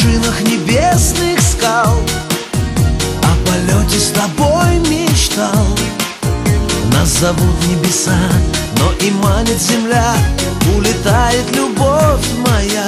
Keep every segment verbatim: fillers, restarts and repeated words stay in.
вершинах небесных скал о полете с тобой мечтал. Нас зовут небеса, но и манит земля, улетает любовь моя.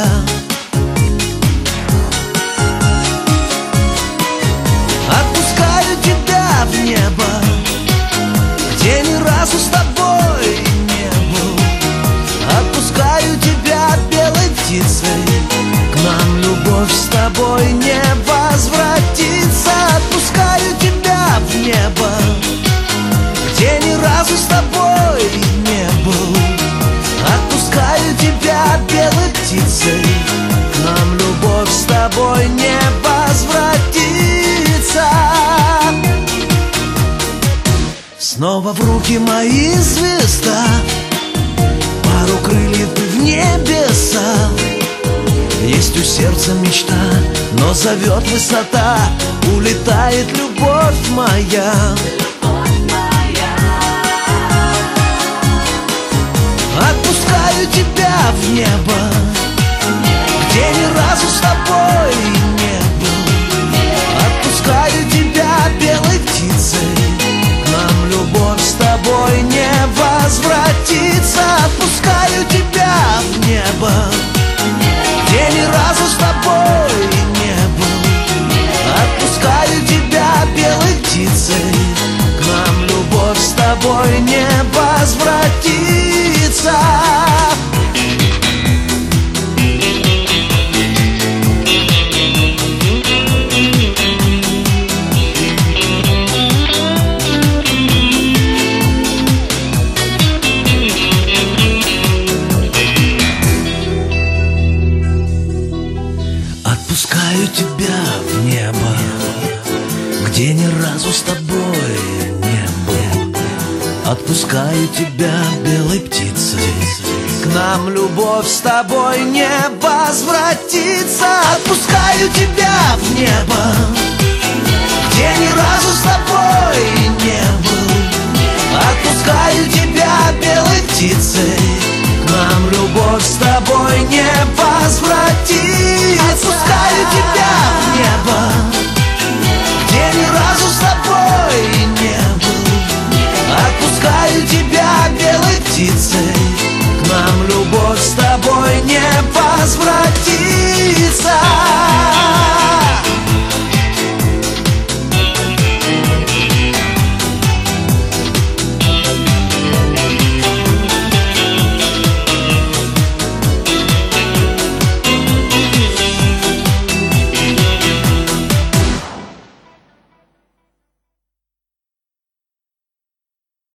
Отпускаю тебя в небо, где ни разу с тобой не был. Отпускаю тебя белой птицей, к нам любовь с тобой не возвратится. Отпускаю тебя в небо, где ни разу с тобой не был. Отпускаю тебя белой птицей, к нам любовь с тобой не возвратится. Снова в руки мои звезда, пару крыльев и в небеса. Есть у сердца мечта, но зовет высота, улетает любовь моя. Отпускаю тебя в небо, где ни разу с тобой не был. Отпускаю тебя белой птицей, к нам любовь с тобой не возвратится. Отпускаю тебя в небо, где ни разу с тобой не был. Отпускаю тебя белой птицей, к нам любовь с тобой не возвратится. Отпускаю тебя в небо, где ни разу с тобой не был. Отпускаю тебя белой птицей, к нам любовь с тобой не возвратится. Отпускаю тебя в небо, где ни разу с тобой не был. Отпускаю тебя белой птицей, к нам любовь с тобой